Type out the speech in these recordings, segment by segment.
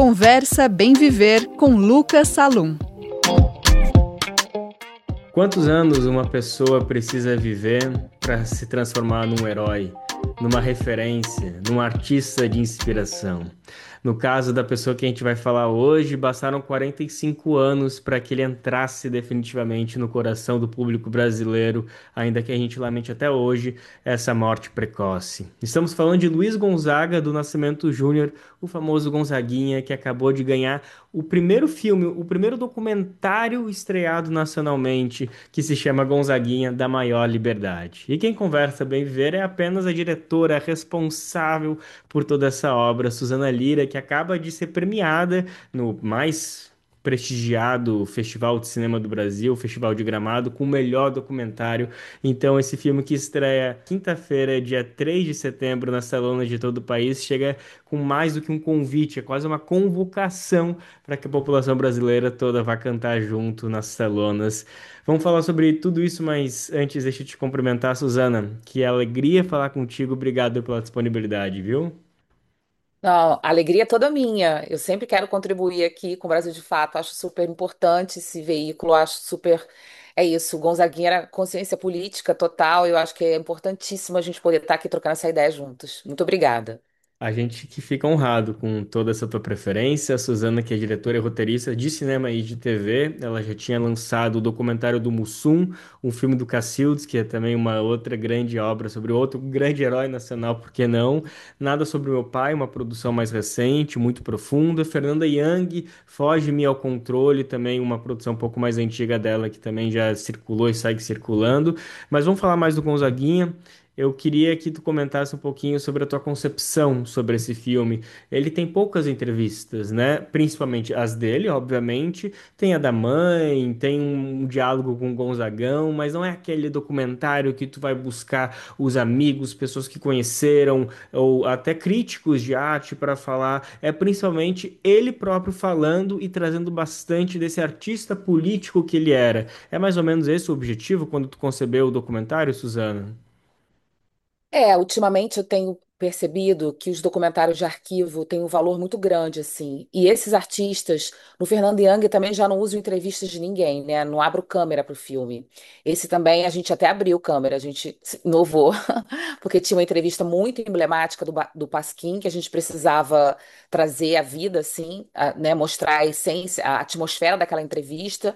Conversa Bem Viver com Lucas Salum. Quantos anos uma pessoa precisa viver para se transformar num herói, numa referência, num artista de inspiração? No caso da pessoa que a gente vai falar hoje, bastaram 45 anos para que ele entrasse definitivamente no coração do público brasileiro, ainda que a gente lamente até hoje essa morte precoce. Estamos falando de Luiz Gonzaga do Nascimento Júnior, o famoso Gonzaguinha, que acabou de ganhar o primeiro filme, o primeiro documentário estreado nacionalmente, que se chama Gonzaguinha da Maior Liberdade. E quem conversa bem viver é apenas a diretora responsável por toda essa obra, Suzana Lira, que acaba de ser premiada no mais prestigiado Festival de Cinema do Brasil, o Festival de Gramado, com o melhor documentário. Então, esse filme que estreia quinta-feira, dia 3 de setembro, nas telonas de todo o país, chega com mais do que um convite, é quase uma convocação para que a população brasileira toda vá cantar junto nas telonas. Vamos falar sobre tudo isso, mas antes deixa eu te cumprimentar, Suzana. Que alegria falar contigo. Obrigado pela disponibilidade, viu? Não, a alegria é toda minha. Eu sempre quero contribuir aqui com o Brasil de Fato. Acho super importante esse veículo. Acho super. É isso. O Gonzaguinha era consciência política total. Eu acho que é importantíssimo a gente poder estar aqui trocando essa ideia juntos. Muito obrigada. A gente que fica honrado com toda essa tua preferência. A Suzana, que é diretora e roteirista de cinema e de TV, ela já tinha lançado o documentário do Mussum, um filme do Cacildes, que é também uma outra grande obra sobre outro grande herói nacional, por que não? Nada sobre o meu pai, uma produção mais recente, muito profunda. Fernanda Young, Foge-me ao Controle, também uma produção um pouco mais antiga dela, que também já circulou e segue circulando. Mas vamos falar mais do Gonzaguinha. Eu queria que tu comentasse um pouquinho sobre a tua concepção sobre esse filme. Ele tem poucas entrevistas, né? Principalmente as dele, obviamente. Tem a da mãe, tem um diálogo com o Gonzagão, mas não é aquele documentário que tu vai buscar os amigos, pessoas que conheceram, ou até críticos de arte para falar. É principalmente ele próprio falando e trazendo bastante desse artista político que ele era. É mais ou menos esse o objetivo quando tu concebeu o documentário, Suzana? Ultimamente eu tenho percebido que os documentários de arquivo têm um valor muito grande, assim. E esses artistas, no Fernando Young também já não uso entrevistas de ninguém, né? Não abro câmera para o filme. Esse também a gente até abriu câmera, a gente inovou, porque tinha uma entrevista muito emblemática do Pasquim, que a gente precisava trazer a vida, assim, né? Mostrar a essência, a atmosfera daquela entrevista.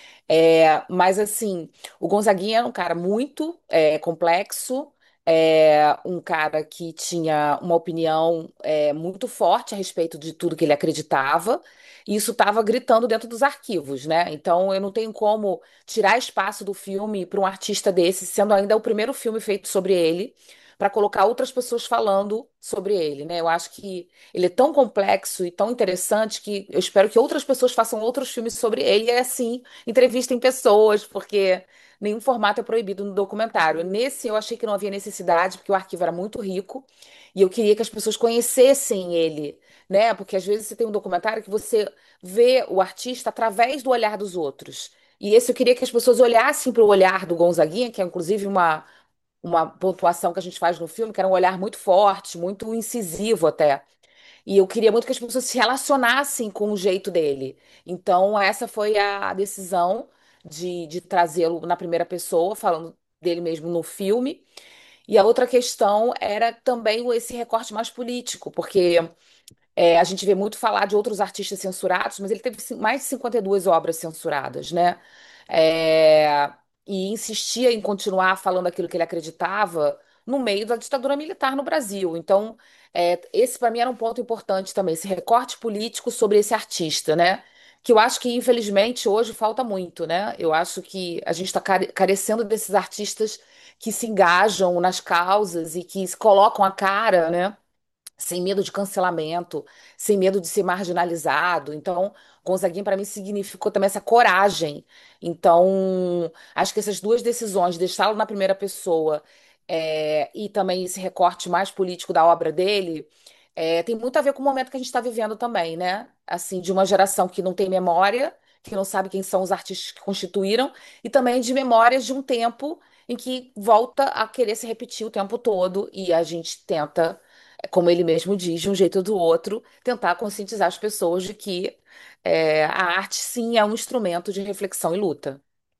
Mas assim, o Gonzaguinha era um cara muito complexo, um cara que tinha uma opinião muito forte a respeito de tudo que ele acreditava, e isso estava gritando dentro dos arquivos, né? Então eu não tenho como tirar espaço do filme para um artista desse, sendo ainda o primeiro filme feito sobre ele, para colocar outras pessoas falando sobre ele, né? Eu acho que ele é tão complexo e tão interessante que eu espero que outras pessoas façam outros filmes sobre ele, e é assim entrevistem pessoas, porque nenhum formato é proibido no documentário. Nesse eu achei que não havia necessidade, porque o arquivo era muito rico e eu queria que as pessoas conhecessem ele, né? Porque às vezes você tem um documentário que você vê o artista através do olhar dos outros. E esse eu queria que as pessoas olhassem para o olhar do Gonzaguinha, que é inclusive uma pontuação que a gente faz no filme, que era um olhar muito forte, muito incisivo até. E eu queria muito que as pessoas se relacionassem com o jeito dele. Então, essa foi a decisão de trazê-lo na primeira pessoa, falando dele mesmo no filme. E a outra questão era também esse recorte mais político, porque a gente vê muito falar de outros artistas censurados, mas ele teve mais de 52 obras censuradas, né? É, e insistia em continuar falando aquilo que ele acreditava no meio da ditadura militar no Brasil. Então, esse para mim era um ponto importante também, esse recorte político sobre esse artista, né? Que eu acho que, infelizmente, hoje falta muito, né? Eu acho que a gente está carecendo desses artistas que se engajam nas causas e que se colocam a cara, né? Sem medo de cancelamento, sem medo de ser marginalizado. Então, Gonzaguinha para mim significou também essa coragem. Então, acho que essas duas decisões, deixá-lo na primeira pessoa, e também esse recorte mais político da obra dele, tem muito a ver com o momento que a gente está vivendo também, né? Assim, de uma geração que não tem memória, que não sabe quem são os artistas que constituíram, e também de memórias de um tempo em que volta a querer se repetir o tempo todo e a gente tenta como ele mesmo diz, de um jeito ou do outro, tentar conscientizar as pessoas de que a arte sim é um instrumento de reflexão e luta.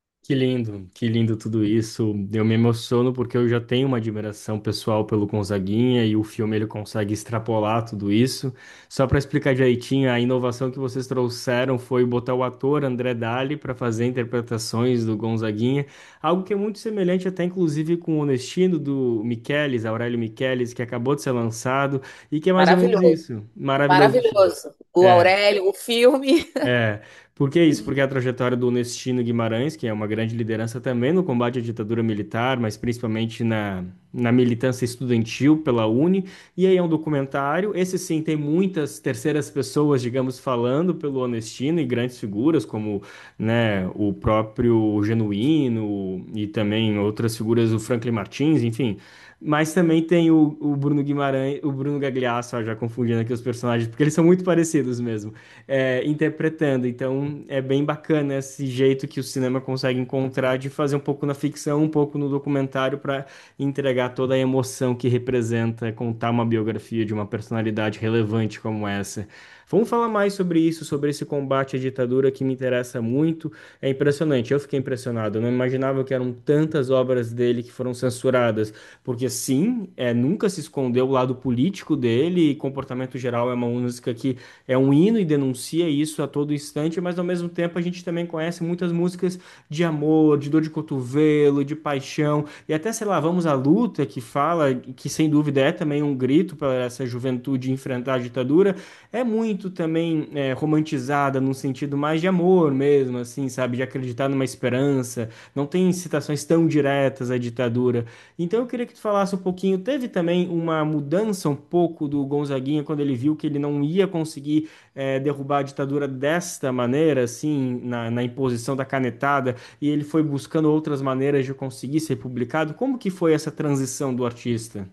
Que lindo tudo isso. Eu me emociono porque eu já tenho uma admiração pessoal pelo Gonzaguinha e o filme ele consegue extrapolar tudo isso. Só para explicar direitinho, a inovação que vocês trouxeram foi botar o ator André Dali para fazer interpretações do Gonzaguinha, algo que é muito semelhante até inclusive com o Nestino do Michelis, Aurélio Michelis, que acabou de ser lançado e que é mais ou menos Maravilhoso, isso. Maravilhoso. maravilhoso. O É. Aurélio, o filme. É, por que isso? Porque a trajetória do Onestino Guimarães, que é uma grande liderança também no combate à ditadura militar, mas principalmente na militância estudantil pela UNE, e aí é um documentário. Esse sim tem muitas terceiras pessoas, digamos, falando pelo Onestino e grandes figuras, como, né, o próprio Genuíno e também outras figuras, o Franklin Martins, enfim. Mas também tem o Bruno Guimarães, o Bruno Gagliasso, ó, já confundindo aqui os personagens, porque eles são muito parecidos mesmo interpretando. Então é bem bacana esse jeito que o cinema consegue encontrar de fazer um pouco na ficção, um pouco no documentário para entregar toda a emoção que representa contar uma biografia de uma personalidade relevante como essa. Vamos falar mais sobre isso, sobre esse combate à ditadura que me interessa muito. É impressionante, eu fiquei impressionado. Eu não imaginava que eram tantas obras dele que foram censuradas, porque sim, nunca se escondeu o lado político dele, e Comportamento Geral é uma música que é um hino e denuncia isso a todo instante, mas ao mesmo tempo a gente também conhece muitas músicas de amor, de dor de cotovelo, de paixão, e até, sei lá, Vamos à Luta, que fala, que sem dúvida é também um grito para essa juventude enfrentar a ditadura, é muito também romantizada num sentido mais de amor mesmo, assim, sabe, de acreditar numa esperança, não tem citações tão diretas à ditadura. Então eu queria que tu falasse um pouquinho, teve também uma mudança um pouco do Gonzaguinha quando ele viu que ele não ia conseguir derrubar a ditadura desta maneira, assim, na imposição da canetada, e ele foi buscando outras maneiras de conseguir ser publicado. Como que foi essa transição do artista?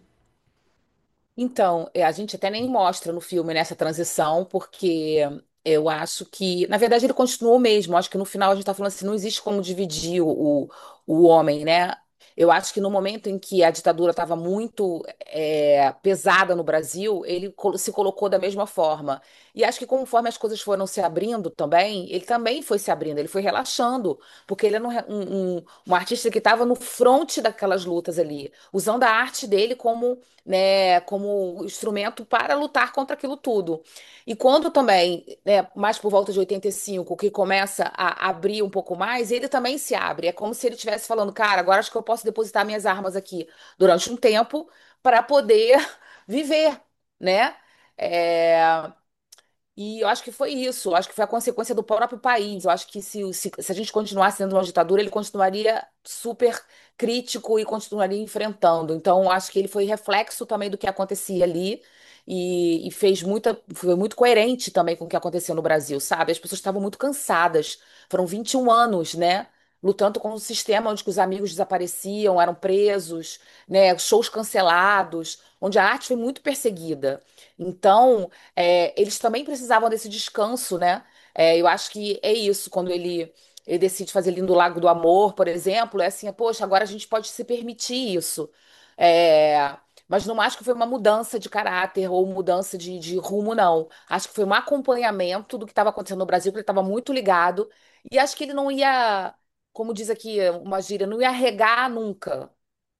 Então, a gente até nem mostra no filme nessa transição, porque eu acho que, na verdade, ele continuou mesmo. Acho que no final a gente está falando assim, não existe como dividir o homem, né? Eu acho que no momento em que a ditadura estava muito pesada no Brasil, ele se colocou da mesma forma. E acho que conforme as coisas foram se abrindo também, ele também foi se abrindo, ele foi relaxando, porque ele era um artista que estava no fronte daquelas lutas ali, usando a arte dele como né, como instrumento para lutar contra aquilo tudo. E quando também, né, mais por volta de 85, que começa a abrir um pouco mais, ele também se abre. É como se ele estivesse falando, cara, agora acho que eu posso depositar minhas armas aqui durante um tempo para poder viver, né? É, e eu acho que foi isso, eu acho que foi a consequência do próprio país. Eu acho que se a gente continuasse sendo uma ditadura, ele continuaria super crítico e continuaria enfrentando. Então, eu acho que ele foi reflexo também do que acontecia ali e foi muito coerente também com o que acontecia no Brasil, sabe? As pessoas estavam muito cansadas. Foram 21 anos, né? Lutando com um sistema onde que os amigos desapareciam, eram presos, né? Shows cancelados, onde a arte foi muito perseguida. Então, eles também precisavam desse descanso, né? Eu acho que é isso, quando ele decide fazer Lindo Lago do Amor, por exemplo, é assim, poxa, agora a gente pode se permitir isso. É, mas não acho que foi uma mudança de caráter ou mudança de rumo, não. Acho que foi um acompanhamento do que estava acontecendo no Brasil, porque ele estava muito ligado, e acho que ele não ia, como diz aqui uma gíria, não ia regar nunca.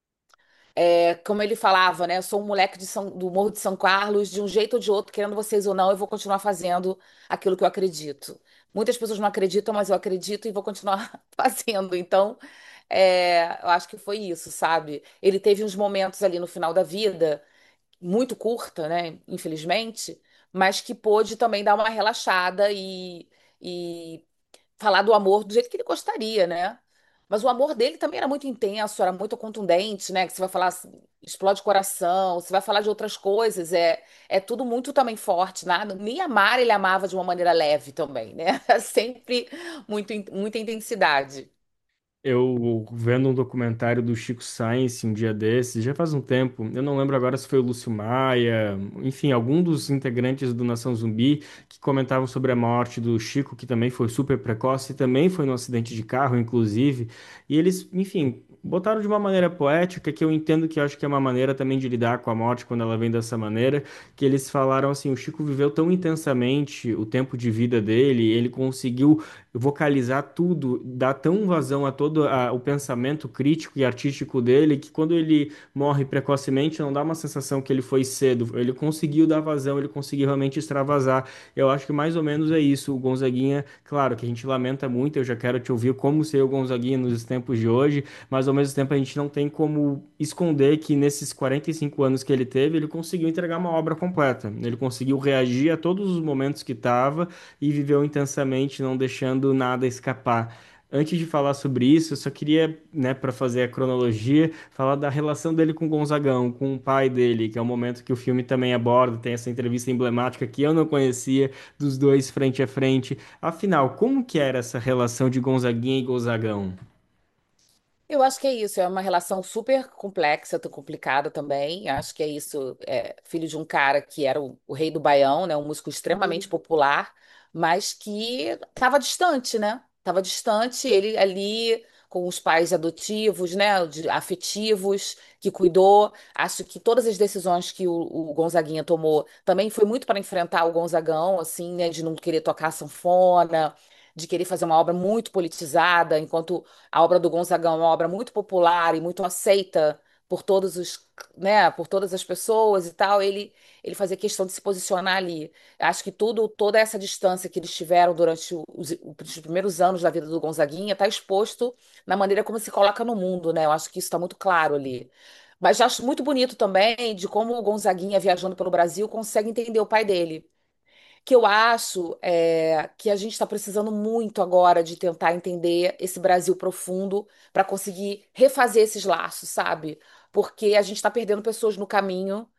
Como ele falava, né? Eu sou um moleque do Morro de São Carlos, de um jeito ou de outro, querendo vocês ou não, eu vou continuar fazendo aquilo que eu acredito. Muitas pessoas não acreditam, mas eu acredito e vou continuar fazendo. Então, eu acho que foi isso, sabe? Ele teve uns momentos ali no final da vida, muito curta, né? Infelizmente, mas que pôde também dar uma relaxada e falar do amor do jeito que ele gostaria, né? Mas o amor dele também era muito intenso, era muito contundente, né? Que você vai falar, assim, explode coração, você vai falar de outras coisas, é tudo muito também forte, nada. Nem amar ele amava de uma maneira leve também, né? Sempre muita intensidade. Eu vendo um documentário do Chico Science um dia desses, já faz um tempo, eu não lembro agora se foi o Lúcio Maia, enfim, algum dos integrantes do Nação Zumbi que comentavam sobre a morte do Chico, que também foi super precoce, e também foi num acidente de carro, inclusive, e eles, enfim, botaram de uma maneira poética, que eu entendo que eu acho que é uma maneira também de lidar com a morte quando ela vem dessa maneira, que eles falaram assim, o Chico viveu tão intensamente o tempo de vida dele, ele conseguiu vocalizar tudo, dar tão vazão a todo o pensamento crítico e artístico dele, que quando ele morre precocemente, não dá uma sensação que ele foi cedo, ele conseguiu dar vazão, ele conseguiu realmente extravasar. Eu acho que mais ou menos é isso. O Gonzaguinha, claro que a gente lamenta muito, eu já quero te ouvir como ser o Gonzaguinha nos tempos de hoje, mas ao mesmo tempo a gente não tem como esconder que nesses 45 anos que ele teve, ele conseguiu entregar uma obra completa. Ele conseguiu reagir a todos os momentos que estava e viveu intensamente, não deixando nada escapar. Antes de falar sobre isso, eu só queria, né, para fazer a cronologia, falar da relação dele com o Gonzagão, com o pai dele, que é um momento que o filme também aborda, tem essa entrevista emblemática que eu não conhecia, dos dois frente a frente. Afinal, como que era essa relação de Gonzaguinha e Gonzagão? Eu acho que é isso, é uma relação super complexa, complicada também. Acho que é isso, filho de um cara que era o rei do Baião, né, um músico extremamente popular, mas que estava distante, né? Estava distante, ele ali com os pais adotivos, né, afetivos, que cuidou. Acho que todas as decisões que o Gonzaguinha tomou também foi muito para enfrentar o Gonzagão, assim, né, de não querer tocar sanfona, de querer fazer uma obra muito politizada, enquanto a obra do Gonzagão é uma obra muito popular e muito aceita por todos os, né, por todas as pessoas e tal. Ele fazia questão de se posicionar ali. Acho que toda essa distância que eles tiveram durante os primeiros anos da vida do Gonzaguinha está exposto na maneira como se coloca no mundo, né? Eu acho que isso está muito claro ali. Mas acho muito bonito também de como o Gonzaguinha, viajando pelo Brasil, consegue entender o pai dele, que eu acho que a gente está precisando muito agora de tentar entender esse Brasil profundo para conseguir refazer esses laços, sabe? Porque a gente está perdendo pessoas no caminho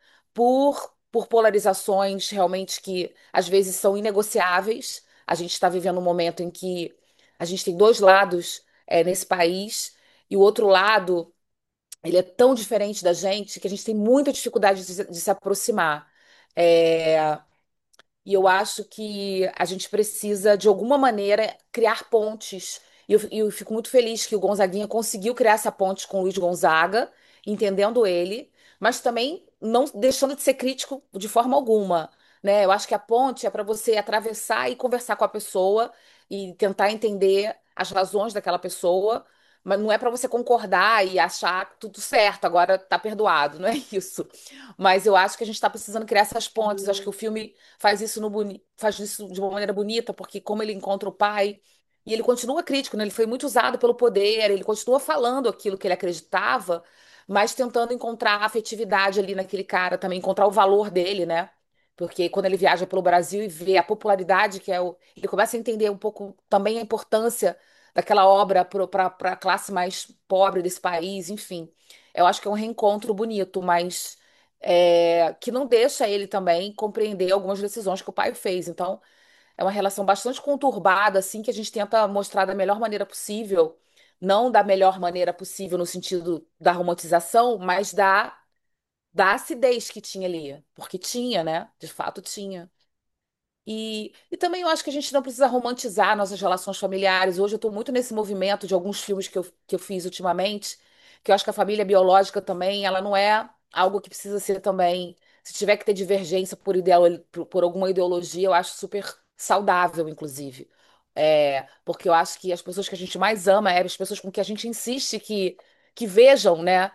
por polarizações realmente que às vezes são inegociáveis. A gente está vivendo um momento em que a gente tem dois lados nesse país e o outro lado ele é tão diferente da gente que a gente tem muita dificuldade de se aproximar. É, e eu acho que a gente precisa, de alguma maneira, criar pontes. E eu fico muito feliz que o Gonzaguinha conseguiu criar essa ponte com o Luiz Gonzaga, entendendo ele, mas também não deixando de ser crítico de forma alguma, né? Eu acho que a ponte é para você atravessar e conversar com a pessoa e tentar entender as razões daquela pessoa, mas não é para você concordar e achar tudo certo, agora tá perdoado, não é isso. Mas eu acho que a gente está precisando criar essas pontes. Acho que o filme faz isso faz isso de uma maneira bonita, porque como ele encontra o pai, e ele continua crítico, né? Ele foi muito usado pelo poder, ele continua falando aquilo que ele acreditava, mas tentando encontrar a afetividade ali naquele cara, também encontrar o valor dele, né? Porque quando ele viaja pelo Brasil e vê a popularidade que é ele começa a entender um pouco também a importância daquela obra para a classe mais pobre desse país, enfim. Eu acho que é um reencontro bonito, mas que não deixa ele também compreender algumas decisões que o pai fez. Então, é uma relação bastante conturbada, assim, que a gente tenta mostrar da melhor maneira possível, não da melhor maneira possível no sentido da romantização, mas da acidez que tinha ali, porque tinha, né? De fato tinha. E também eu acho que a gente não precisa romantizar nossas relações familiares. Hoje eu estou muito nesse movimento de alguns filmes que eu fiz ultimamente, que eu acho que a família biológica também, ela não é algo que precisa ser também. Se tiver que ter divergência por alguma ideologia, eu acho super saudável, inclusive. Porque eu acho que as pessoas que a gente mais ama é as pessoas com que a gente insiste que vejam, né,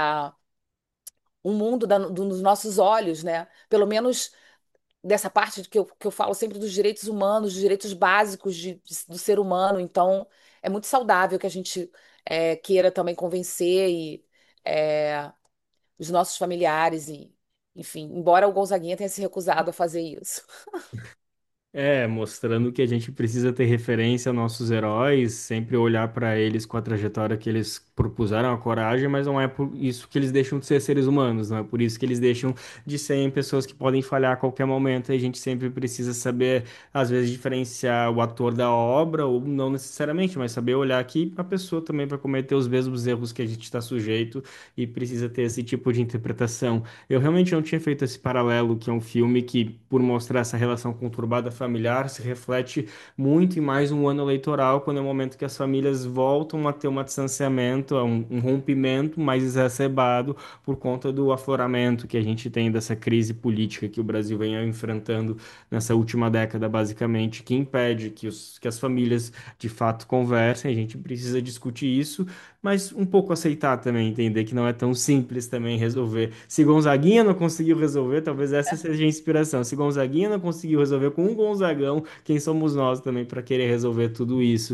o mundo dos nossos olhos, né? Pelo menos dessa parte que eu falo sempre dos direitos humanos, dos direitos básicos do ser humano. Então, é muito saudável que a gente queira também convencer é, os nossos familiares enfim, embora o Gonzaguinha tenha se recusado a fazer isso. É, mostrando que a gente precisa ter referência aos nossos heróis, sempre olhar para eles com a trajetória que eles propuseram, a coragem, mas não é por isso que eles deixam de ser seres humanos, não é por isso que eles deixam de serem pessoas que podem falhar a qualquer momento, e a gente sempre precisa saber, às vezes, diferenciar o ator da obra, ou não necessariamente, mas saber olhar que a pessoa também vai cometer os mesmos erros que a gente está sujeito e precisa ter esse tipo de interpretação. Eu realmente não tinha feito esse paralelo, que é um filme que, por mostrar essa relação conturbada familiar, se reflete muito em mais um ano eleitoral, quando é o momento que as famílias voltam a ter um distanciamento momento é um rompimento mais exacerbado por conta do afloramento que a gente tem dessa crise política que o Brasil vem enfrentando nessa última década, basicamente, que impede que as famílias de fato conversem. A gente precisa discutir isso, mas um pouco aceitar também, entender que não é tão simples também resolver. Se Gonzaguinha não conseguiu resolver, talvez essa seja a inspiração. Se Gonzaguinha não conseguiu resolver com um Gonzagão, quem somos nós também para querer resolver tudo isso?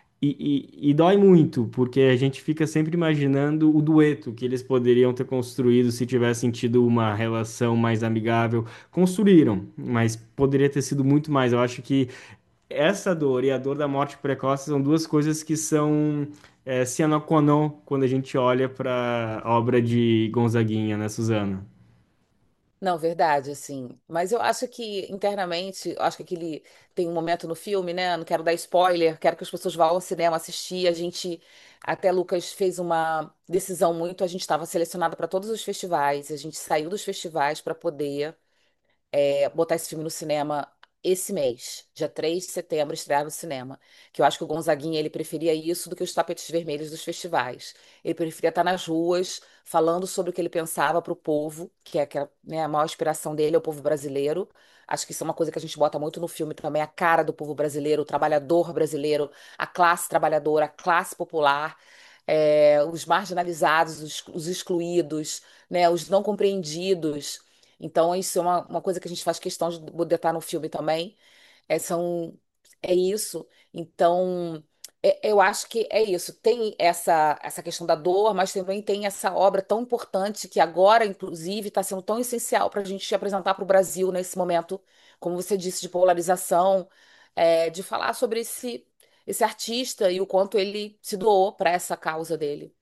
E dói muito, porque a gente fica sempre imaginando o dueto que eles poderiam ter construído se tivessem tido uma relação mais amigável. Construíram, mas poderia ter sido muito mais. Eu acho que essa dor e a dor da morte precoce são duas coisas que são sine qua non quando a gente olha para a obra de Gonzaguinha, né, Suzana? Não, verdade, assim. Mas eu acho que internamente, eu acho que aquele tem um momento no filme, né? Não quero dar spoiler, quero que as pessoas vá ao cinema assistir. A gente, até Lucas fez uma decisão muito, a gente estava selecionado para todos os festivais, a gente saiu dos festivais para poder botar esse filme no cinema esse mês, dia 3 de setembro, estrear no cinema. Que eu acho que o Gonzaguinha, ele preferia isso do que os tapetes vermelhos dos festivais. Ele preferia estar nas ruas, falando sobre o que ele pensava para o povo, né, a maior inspiração dele é o povo brasileiro. Acho que isso é uma coisa que a gente bota muito no filme também, a cara do povo brasileiro, o trabalhador brasileiro, a classe trabalhadora, a classe popular. Os marginalizados, os excluídos, né, os não compreendidos. Então, isso é uma coisa que a gente faz questão de botar no filme também. É, são, é isso. Então, eu acho que é isso. Tem essa questão da dor, mas também tem essa obra tão importante que agora, inclusive, está sendo tão essencial para a gente apresentar para o Brasil nesse momento, como você disse, de polarização, de falar sobre esse artista e o quanto ele se doou para essa causa dele.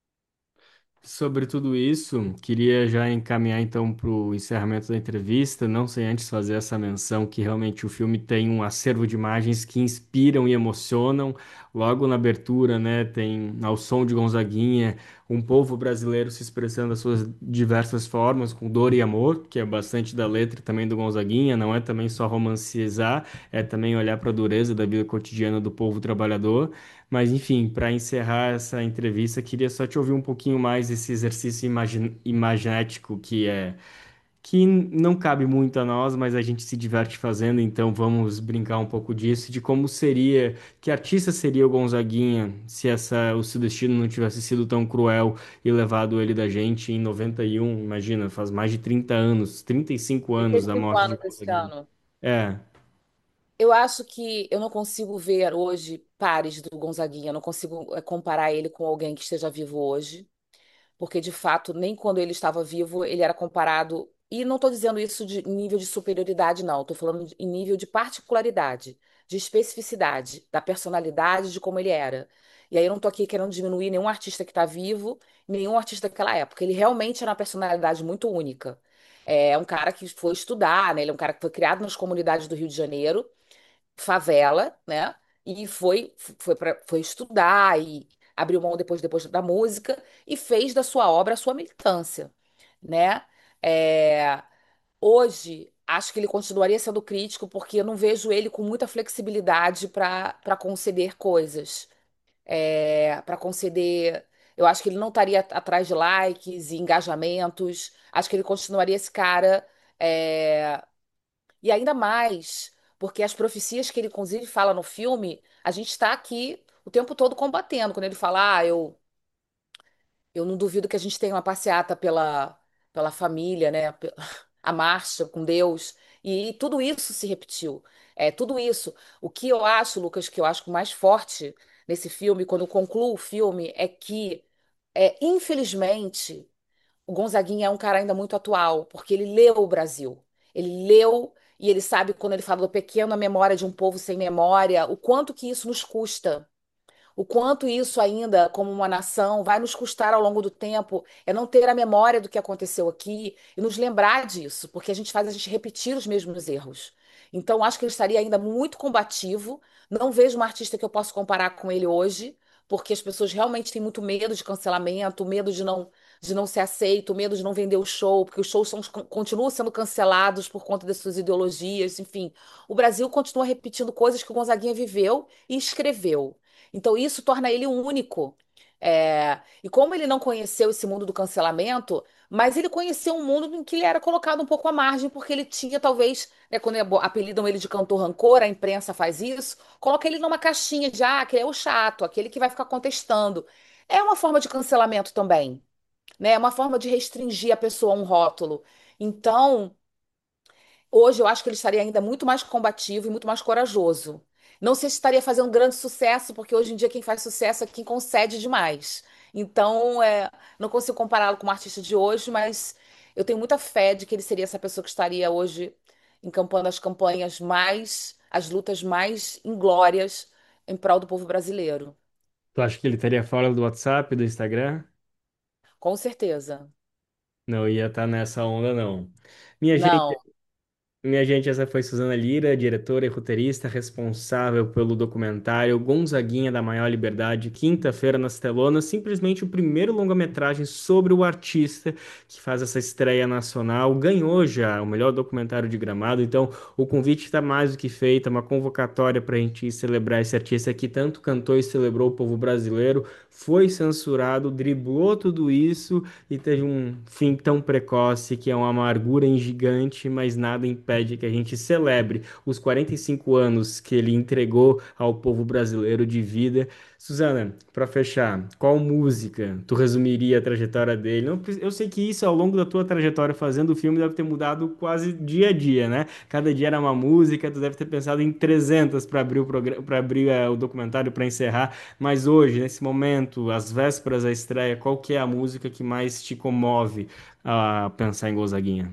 Sobre tudo isso, queria já encaminhar então para o encerramento da entrevista, não sem antes fazer essa menção que realmente o filme tem um acervo de imagens que inspiram e emocionam. Logo na abertura, né, tem ao som de Gonzaguinha, um povo brasileiro se expressando das suas diversas formas, com dor e amor, que é bastante da letra também do Gonzaguinha, não é também só romancizar, é também olhar para a dureza da vida cotidiana do povo trabalhador. Mas, enfim, para encerrar essa entrevista, queria só te ouvir um pouquinho mais desse exercício imaginético que não cabe muito a nós, mas a gente se diverte fazendo, então vamos brincar um pouco disso, de como seria, que artista seria o Gonzaguinha se o seu destino não tivesse sido tão cruel e levado ele da gente em 91, imagina, faz mais de 30 anos, 35 anos da 35 morte de anos esse Gonzaguinha. ano. É, Eu acho que eu não consigo ver hoje pares do Gonzaguinha, eu não consigo comparar ele com alguém que esteja vivo hoje, porque de fato, nem quando ele estava vivo, ele era comparado. E não estou dizendo isso de em nível de superioridade, não, estou falando em nível de particularidade, de especificidade, da personalidade, de como ele era. E aí eu não estou aqui querendo diminuir nenhum artista que está vivo, nenhum artista daquela época. Ele realmente era uma personalidade muito única. É um cara que foi estudar, né? Ele é um cara que foi criado nas comunidades do Rio de Janeiro favela, né? E foi estudar e abriu mão depois da música e fez da sua obra a sua militância, né? É, hoje, acho que ele continuaria sendo crítico porque eu não vejo ele com muita flexibilidade para conceder coisas, para conceder. Eu acho que ele não estaria atrás de likes e engajamentos. Acho que ele continuaria esse cara. é, e ainda mais, porque as profecias que ele inclusive fala no filme, a gente está aqui o tempo todo combatendo. Quando ele fala, eu não duvido que a gente tenha uma passeata pela família, né? A marcha com Deus. E tudo isso se repetiu. Tudo isso. O que eu acho, Lucas, que eu acho mais forte nesse filme, quando eu concluo o filme, é que, infelizmente, o Gonzaguinha é um cara ainda muito atual, porque ele leu o Brasil. Ele leu e ele sabe quando ele fala do pequeno a memória de um povo sem memória, o quanto que isso nos custa. O quanto isso ainda, como uma nação, vai nos custar ao longo do tempo, é não ter a memória do que aconteceu aqui e nos lembrar disso, porque a gente faz a gente repetir os mesmos erros. Então, acho que ele estaria ainda muito combativo. Não vejo um artista que eu possa comparar com ele hoje, porque as pessoas realmente têm muito medo de cancelamento, medo de não ser aceito, medo de não vender o show, porque os shows continuam sendo cancelados por conta das suas ideologias, enfim. O Brasil continua repetindo coisas que o Gonzaguinha viveu e escreveu. Então, isso torna ele único. E como ele não conheceu esse mundo do cancelamento, mas ele conheceu um mundo em que ele era colocado um pouco à margem, porque ele tinha, talvez, né, quando apelidam ele de cantor rancor, a imprensa faz isso, coloca ele numa caixinha de, aquele é o chato, aquele que vai ficar contestando. É uma forma de cancelamento também, né? É uma forma de restringir a pessoa a um rótulo. Então, hoje eu acho que ele estaria ainda muito mais combativo e muito mais corajoso. Não sei se estaria fazendo um grande sucesso, porque hoje em dia quem faz sucesso é quem concede demais. Então, não consigo compará-lo com um artista de hoje, mas eu tenho muita fé de que ele seria essa pessoa que estaria hoje encampando as campanhas mais, as lutas mais inglórias em prol do povo brasileiro. Tu acha que ele estaria fora do WhatsApp, do Instagram? Com certeza. Não ia estar nessa onda, não. Minha gente, Não. essa foi Suzana Lira, diretora e roteirista responsável pelo documentário Gonzaguinha da Maior Liberdade, quinta-feira nas telonas, simplesmente o primeiro longa-metragem sobre o artista que faz essa estreia nacional. Ganhou já o melhor documentário de Gramado, então o convite está mais do que feito, é uma convocatória para a gente celebrar esse artista que tanto cantou e celebrou o povo brasileiro, foi censurado, driblou tudo isso e teve um fim tão precoce que é uma amargura em gigante, mas nada impede que a gente celebre os 45 anos que ele entregou ao povo brasileiro de vida. Suzana, para fechar, qual música tu resumiria a trajetória dele? Eu sei que isso ao longo da tua trajetória fazendo o filme deve ter mudado quase dia a dia, né? Cada dia era uma música, tu deve ter pensado em 300 para abrir o programa, para abrir o documentário para encerrar. Mas hoje, nesse momento, às vésperas da estreia, qual que é a música que mais te comove a pensar em Gonzaguinha?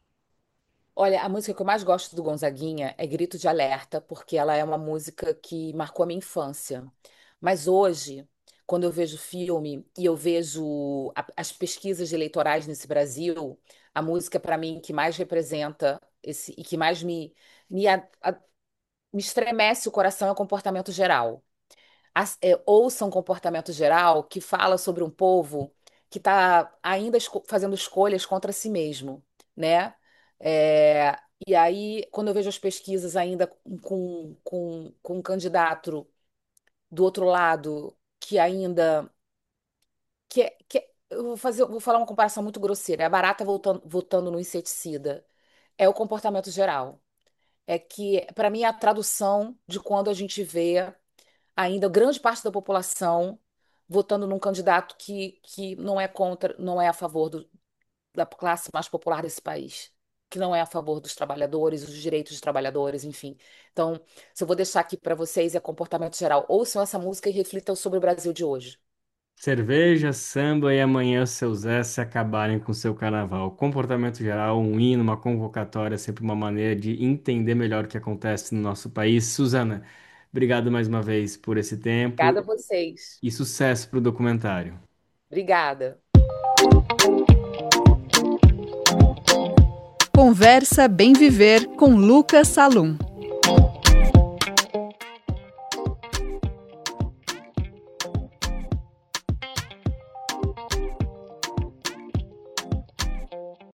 Olha, a música que eu mais gosto do Gonzaguinha é Grito de Alerta, porque ela é uma música que marcou a minha infância. Mas hoje, quando eu vejo o filme e eu vejo as pesquisas eleitorais nesse Brasil, a música para mim que mais representa esse e que mais me, a- a- me estremece o coração é o comportamento geral. Ouça um comportamento geral que fala sobre um povo que está ainda fazendo escolhas contra si mesmo, né? E aí, quando eu vejo as pesquisas ainda com um candidato do outro lado que ainda vou falar uma comparação muito grosseira, é a barata votando no inseticida. É o comportamento geral. É que, para mim, é a tradução de quando a gente vê ainda grande parte da população votando num candidato que não é contra, não é a favor da classe mais popular desse país, que não é a favor dos trabalhadores, dos direitos dos trabalhadores, enfim. Então, se eu vou deixar aqui para vocês é comportamento geral, ouçam essa música e reflitam sobre o Brasil de hoje. Cerveja, samba e amanhã seu Zé se acabarem com seu carnaval. Comportamento geral, um hino, uma convocatória, é sempre uma maneira de entender melhor o que acontece no nosso país. Suzana, obrigado mais uma vez por esse tempo Obrigada a vocês. e sucesso para o documentário. Obrigada. Conversa Bem Viver com Lucas Salum.